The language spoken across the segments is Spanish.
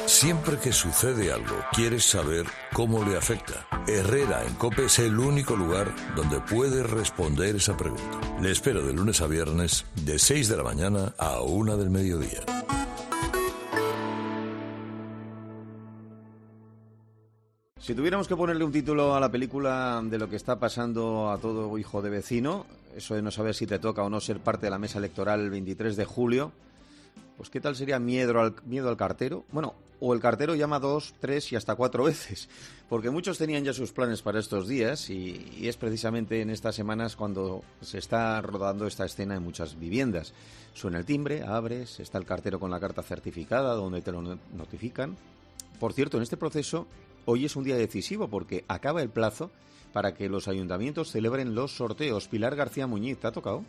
Siempre que sucede algo, quieres saber cómo le afecta. Herrera en COPE es el único lugar donde puedes responder esa pregunta. Le espero de lunes a viernes, de 6 de la mañana a 1 del mediodía. Si tuviéramos que ponerle un título a la película de lo que está pasando a todo hijo de vecino, eso de no saber si te toca o no ser parte de la mesa electoral el 23 de julio, pues ¿qué tal sería miedo al cartero? Bueno, o el cartero llama 2, 3 y hasta 4 veces, porque muchos tenían ya sus planes para estos días y es precisamente en estas semanas cuando se está rodando esta escena en muchas viviendas. Suena el timbre, abres, está el cartero con la carta certificada donde te lo notifican. Por cierto, en este proceso hoy es un día decisivo porque acaba el plazo para que los ayuntamientos celebren los sorteos. Pilar García Muñiz, ¿te ha tocado?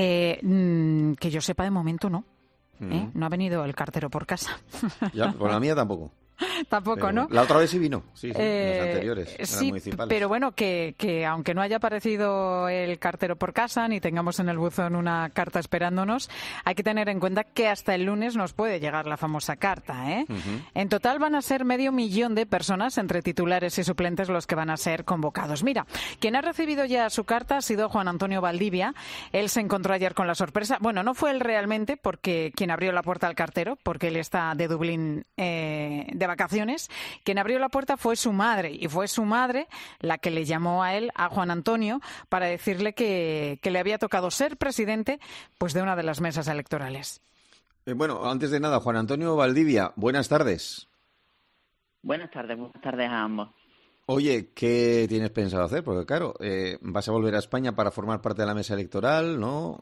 Que yo sepa, de momento no. No ha venido el cartero por casa. Ya, por la mía tampoco. Tampoco, pero, ¿no? La otra vez sí vino, sí, las anteriores, sí, municipales. Pero bueno, que aunque no haya aparecido el cartero por casa, ni tengamos en el buzón una carta esperándonos, hay que tener en cuenta que hasta el lunes nos puede llegar la famosa carta, ¿eh? En total van a ser 500.000 de personas, entre titulares y suplentes, los que van a ser convocados. Mira, quien ha recibido ya su carta ha sido Juan Antonio Valdivia. Él se encontró ayer con la sorpresa. Bueno, no fue él realmente, porque quien abrió la puerta al cartero, porque él está de Dublín de vacaciones. Quien abrió la puerta fue su madre, y fue su madre la que le llamó a él, a Juan Antonio, para decirle que le había tocado ser presidente pues de una de las mesas electorales. Bueno, antes de nada, Juan Antonio Valdivia, buenas tardes. Buenas tardes a ambos. Oye, ¿qué tienes pensado hacer? Porque claro, vas a volver a España para formar parte de la mesa electoral, ¿no?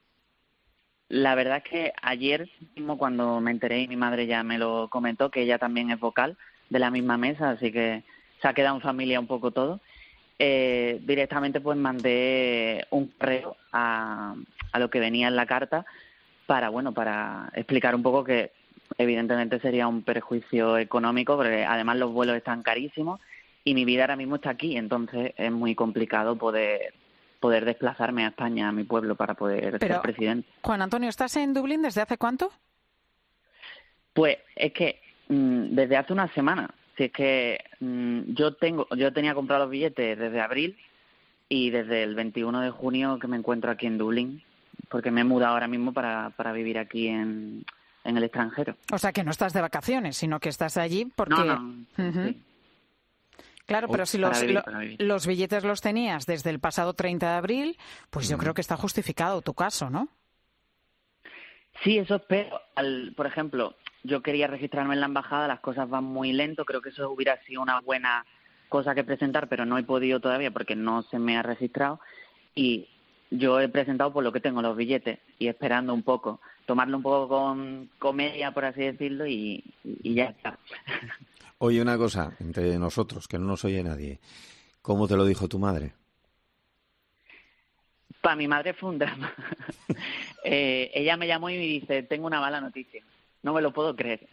La verdad es que ayer mismo, cuando me enteré, y mi madre ya me lo comentó, que ella también es vocal de la misma mesa, así que se ha quedado en familia un poco todo, directamente pues mandé un correo a lo que venía en la carta para explicar un poco que evidentemente sería un perjuicio económico, porque además los vuelos están carísimos y mi vida ahora mismo está aquí, entonces es muy complicado poder desplazarme a España, a mi pueblo, para poder ser presidente. Juan Antonio, ¿estás en Dublín desde hace cuánto? Pues es que desde hace una semana. Si es que yo tenía comprado los billetes desde abril y desde el 21 de junio que me encuentro aquí en Dublín, porque me he mudado ahora mismo para vivir aquí en el extranjero. O sea, que no estás de vacaciones, sino que estás allí porque... No. Sí. Claro, pero si los billetes los tenías desde el pasado 30 de abril, pues yo creo que está justificado tu caso, ¿no? Sí, eso espero. Por ejemplo, yo quería registrarme en la embajada, las cosas van muy lento, creo que eso hubiera sido una buena cosa que presentar, pero no he podido todavía porque no se me ha registrado y yo he presentado por lo que tengo los billetes y esperando un poco, tomarlo un poco con comedia, por así decirlo, y ya está. Oye, una cosa, entre nosotros, que no nos oye nadie, ¿cómo te lo dijo tu madre? Para mi madre fue un drama. Ella me llamó y me dice, tengo una mala noticia, no me lo puedo creer.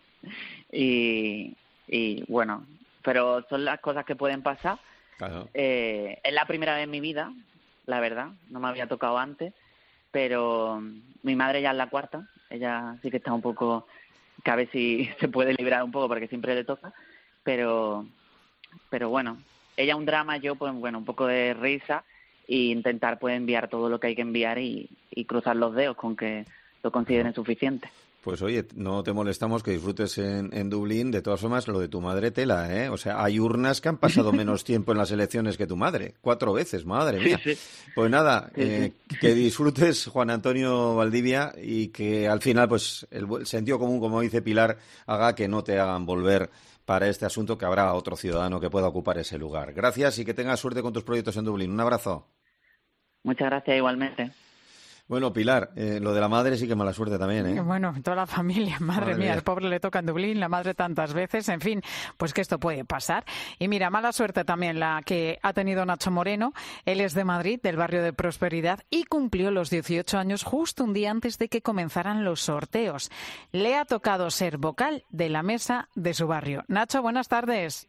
y bueno, pero son las cosas que pueden pasar. Claro. Es la primera vez en mi vida, la verdad, no me había tocado antes, pero mi madre ya es la cuarta, ella sí que está un poco... que a ver si se puede librar un poco porque siempre le toca, pero bueno, ella un drama, yo pues bueno, un poco de risa e intentar pues enviar todo lo que hay que enviar y cruzar los dedos con que lo consideren suficiente. Pues oye, no te molestamos, que disfrutes en Dublín. De todas formas, lo de tu madre tela, ¿eh? O sea, hay urnas que han pasado menos tiempo en las elecciones que tu madre. 4 veces, madre mía. Sí. Pues nada, que disfrutes, Juan Antonio Valdivia, y que al final, pues, el sentido común, como dice Pilar, haga que no te hagan volver para este asunto, que habrá otro ciudadano que pueda ocupar ese lugar. Gracias y que tengas suerte con tus proyectos en Dublín. Un abrazo. Muchas gracias, igualmente. Bueno, Pilar, lo de la madre sí que mala suerte también, ¿eh? Bueno, toda la familia, madre mía, el pobre le toca en Dublín, la madre tantas veces, en fin, pues que esto puede pasar. Y mira, mala suerte también la que ha tenido Nacho Moreno. Él es de Madrid, del barrio de Prosperidad, y cumplió los 18 años justo un día antes de que comenzaran los sorteos. Le ha tocado ser vocal de la mesa de su barrio. Nacho, buenas tardes.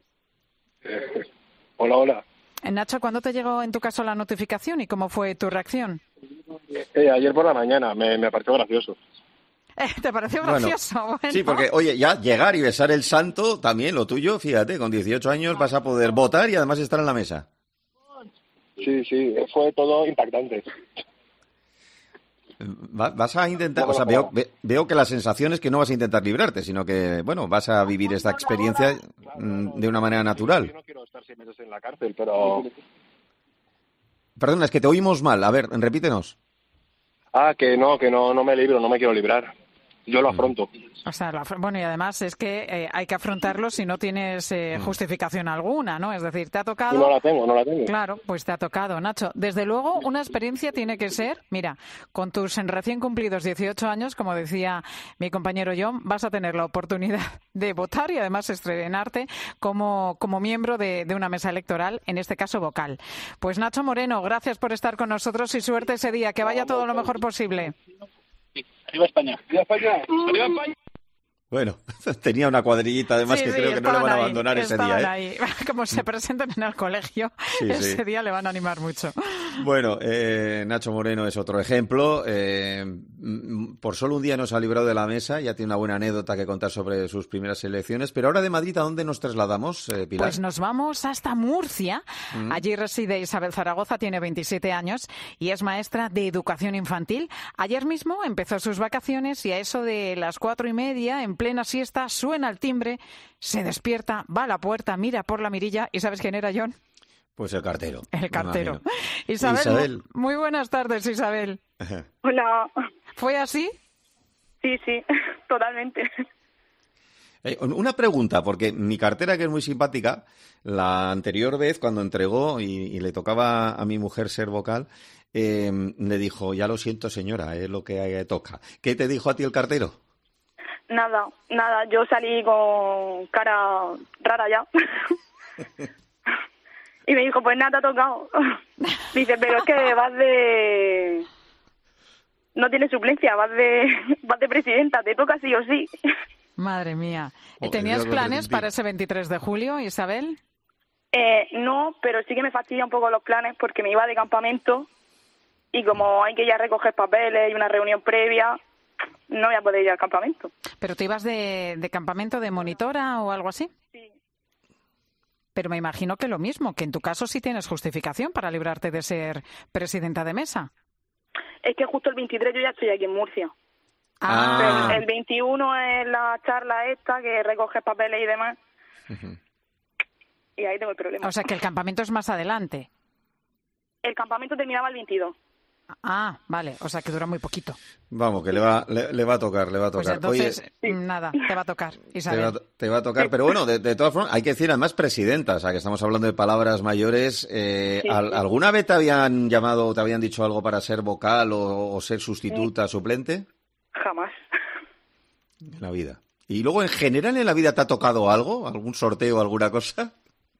Hola. Nacho, ¿cuándo te llegó en tu caso la notificación y cómo fue tu reacción? Ayer por la mañana, me pareció gracioso. ¿Te pareció gracioso? Bueno. Sí, porque, oye, ya llegar y besar el santo, también lo tuyo, fíjate, con 18 años vas a poder votar y además estar en la mesa. Sí, fue todo impactante. Vas a intentar, o sea, veo que la sensación es que no vas a intentar librarte, sino que, bueno, vas a vivir esta experiencia de una manera natural. Yo no quiero estar 6 meses en la cárcel, pero... Perdona, es que te oímos mal. A ver, repítenos. Que no me libro, no me quiero librar. Yo lo afronto. O sea, bueno, y además es que hay que afrontarlo si no tienes justificación alguna, ¿no? Es decir, te ha tocado... No la tengo. Claro, pues te ha tocado, Nacho. Desde luego, una experiencia tiene que ser, mira, con tus recién cumplidos 18 años, como decía mi compañero John, vas a tener la oportunidad de votar y además estrenarte como miembro de una mesa electoral, en este caso vocal. Pues Nacho Moreno, gracias por estar con nosotros y suerte ese día. Que vaya todo lo mejor posible. ¡Arriba España! ¡Arriba España! ¡Arriba España! Bueno, tenía una cuadrillita además que creo que no le van a abandonar ese día. Ahí. Como se presenten en el colegio, ese día le van a animar mucho. Bueno, Nacho Moreno es otro ejemplo. Por solo un día nos ha librado de la mesa, ya tiene una buena anécdota que contar sobre sus primeras elecciones. Pero ahora de Madrid, ¿a dónde nos trasladamos, Pilar? Pues nos vamos hasta Murcia. Allí reside Isabel Zaragoza, tiene 27 años y es maestra de educación infantil. Ayer mismo empezó sus vacaciones y a eso de las 4:30, en plena siesta, suena el timbre, se despierta, va a la puerta, mira por la mirilla y ¿sabes quién era, John? Pues el cartero. El cartero. Isabel, muy buenas tardes, Isabel. Hola. ¿Fue así? Sí, totalmente. Una pregunta, porque mi cartera, que es muy simpática, la anterior vez cuando entregó y le tocaba a mi mujer ser vocal, le dijo, ya lo siento señora, es lo que toca. ¿Qué te dijo a ti el cartero? Nada, yo salí con cara rara ya. Y me dijo, pues nada, te ha tocado. Dice, pero es que vas de... No tienes suplencia, vas de presidenta, te toca sí o sí. Madre mía. ¿Tenías planes para ese 23 de julio, Isabel? No, pero sí que me fastidia un poco los planes porque me iba de campamento y como hay que ya recoger papeles y una reunión previa, no voy a poder ir al campamento. ¿Pero te ibas de campamento de monitora o algo así? Sí. Pero me imagino que lo mismo, que en tu caso sí tienes justificación para librarte de ser presidenta de mesa. Es que justo el 23 yo ya estoy aquí en Murcia. Ah. El 21 es la charla esta que recoges papeles y demás. Uh-huh. Y ahí tengo el problema. O sea que el campamento es más adelante. El campamento terminaba el 22. Ah, vale, o sea que dura muy poquito. Vamos, que le va a tocar. Pues entonces, nada, te va a tocar, Isabel. Te va a tocar, pero bueno, de todas formas, hay que decir, además, presidenta, o sea, que estamos hablando de palabras mayores. Sí. ¿Alguna vez te habían llamado, te habían dicho algo para ser vocal o ser sustituta, suplente? Jamás. En la vida. ¿Y luego, en general, en la vida te ha tocado algo? ¿Algún sorteo, alguna cosa?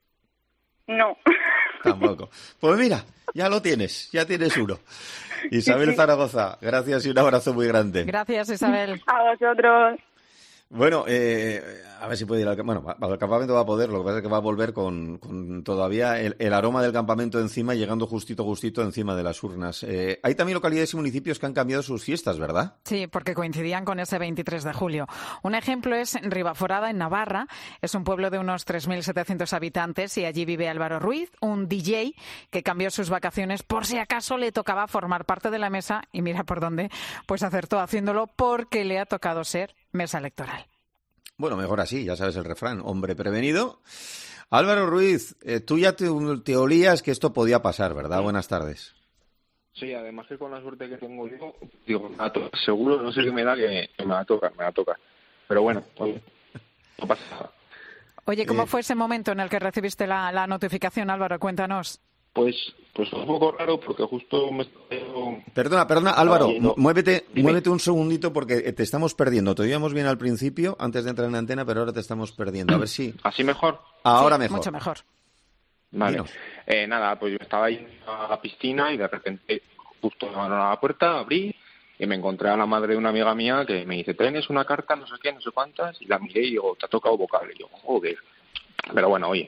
No. Tampoco. Pues mira, ya tienes uno. Isabel Zaragoza, gracias y un abrazo muy grande. Gracias, Isabel. A vosotros. Bueno, a ver si puede ir al campamento, va a poder, lo que pasa es que va a volver con todavía el aroma del campamento encima, llegando justito encima de las urnas. Hay también localidades y municipios que han cambiado sus fiestas, ¿verdad? Sí, porque coincidían con ese 23 de julio. Un ejemplo es Ribaforada, en Navarra. Es un pueblo de unos 3.700 habitantes y allí vive Álvaro Ruiz, un DJ que cambió sus vacaciones por si acaso le tocaba formar parte de la mesa y mira por dónde, pues acertó haciéndolo porque le ha tocado ser mesa electoral. Bueno, mejor así, ya sabes el refrán, hombre prevenido. Álvaro Ruiz, tú ya te olías que esto podía pasar, ¿verdad? Sí. Buenas tardes. Sí, además que con la suerte que tengo yo, digo, me va a tocar, seguro, no sé qué me da, que me va a tocar. Pero bueno, no pasa nada. Oye, ¿cómo fue ese momento en el que recibiste la notificación, Álvaro? Cuéntanos. Pues fue un poco raro porque justo me... Perdona, Álvaro, muévete un segundito porque te estamos perdiendo. Te oíamos bien al principio, antes de entrar en la antena, pero ahora te estamos perdiendo. A ver si... ¿Así mejor? Ahora sí, mejor. Mucho mejor. Vale. Nada, pues yo estaba ahí a la piscina y de repente justo me llamaron a la puerta, abrí y me encontré a la madre de una amiga mía que me dice, ¿tienes una carta, no sé qué, no sé cuántas? Y la miré y digo, te ha tocado vocal. Y yo, joder. Pero bueno, oye...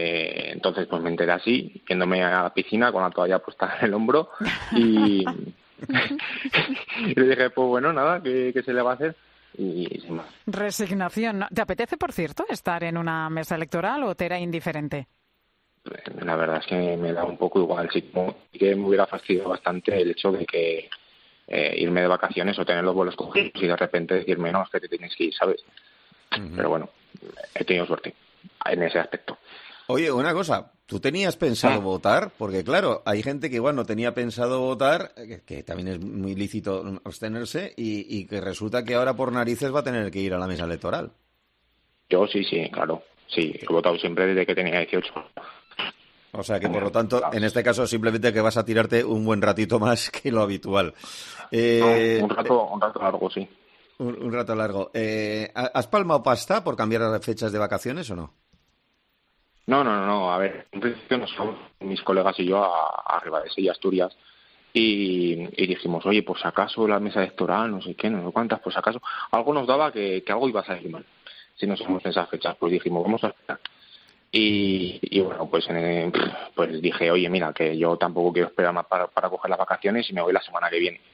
entonces pues me enteré así, yéndome a la piscina con la toalla puesta en el hombro y Y le dije, pues bueno, nada, ¿qué se le va a hacer? Y sin más. Resignación, ¿no? ¿Te apetece, por cierto, estar en una mesa electoral o te era indiferente? La verdad es que me da un poco igual. Sí que me hubiera fastidiado bastante el hecho de que irme de vacaciones o tener los vuelos cogidos y de repente decirme, no, es que te tienes que ir, ¿sabes? Pero bueno, he tenido suerte en ese aspecto. Oye, una cosa, ¿tú tenías pensado votar? Porque claro, hay gente que igual no tenía pensado votar, que también es muy lícito abstenerse, y que resulta que ahora por narices va a tener que ir a la mesa electoral. Yo sí, claro. Sí, he votado siempre desde que tenía 18. O sea que, por lo tanto, en este caso simplemente que vas a tirarte un buen ratito más que lo habitual. Un rato largo, sí. Un rato largo. ¿Has palmado pasta por cambiar las fechas de vacaciones o no? No. A ver, en principio nos fuimos mis colegas y yo a Ribadesella y Asturias y dijimos, oye, pues acaso la mesa electoral, no sé qué, no sé cuántas, pues acaso algo nos daba que algo iba a salir mal si nos fuimos en esas fechas. Pues dijimos, vamos a esperar. Y bueno, pues dije, oye, mira, que yo tampoco quiero esperar más para coger las vacaciones y me voy la semana que viene.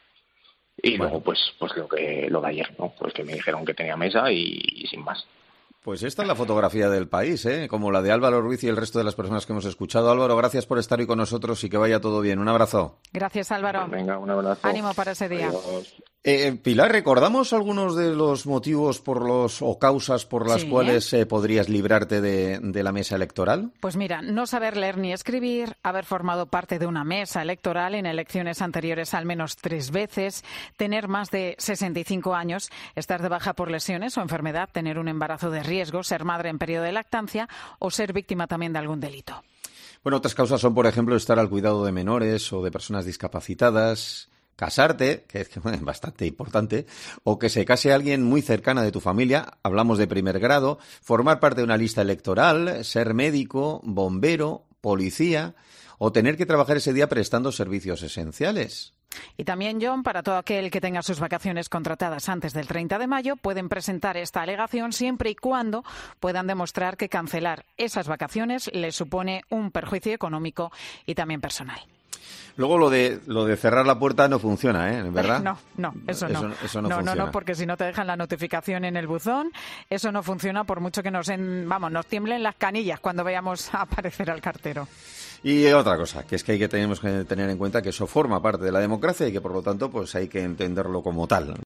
Y luego, pues lo de ayer, ¿no? Pues que me dijeron que tenía mesa y sin más. Pues esta es la fotografía del país, ¿eh? Como la de Álvaro Ruiz y el resto de las personas que hemos escuchado. Álvaro, gracias por estar hoy con nosotros y que vaya todo bien. Un abrazo. Gracias, Álvaro. Venga, un abrazo. Ánimo para ese día. Adiós. Pilar, ¿recordamos algunos de los motivos o causas por las cuales podrías librarte de la mesa electoral? Pues mira, no saber leer ni escribir, haber formado parte de una mesa electoral en elecciones anteriores al menos 3 veces, tener más de 65 años, estar de baja por lesiones o enfermedad, tener un embarazo de riesgo, ser madre en periodo de lactancia o ser víctima también de algún delito. Bueno, otras causas son, por ejemplo, estar al cuidado de menores o de personas discapacitadas, casarte, que es bastante importante, o que se case alguien muy cercana de tu familia, hablamos de primer grado, formar parte de una lista electoral, ser médico, bombero, policía, o tener que trabajar ese día prestando servicios esenciales. Y también, John, para todo aquel que tenga sus vacaciones contratadas antes del 30 de mayo, pueden presentar esta alegación siempre y cuando puedan demostrar que cancelar esas vacaciones les supone un perjuicio económico y también personal. Luego lo de cerrar la puerta no funciona, ¿eh? ¿Verdad? No, eso no. Eso no funciona. No, porque si no te dejan la notificación en el buzón, eso no funciona por mucho que nos tiemblen las canillas cuando veamos aparecer al cartero. Y otra cosa, que es que tenemos que tener en cuenta que eso forma parte de la democracia y que por lo tanto pues hay que entenderlo como tal.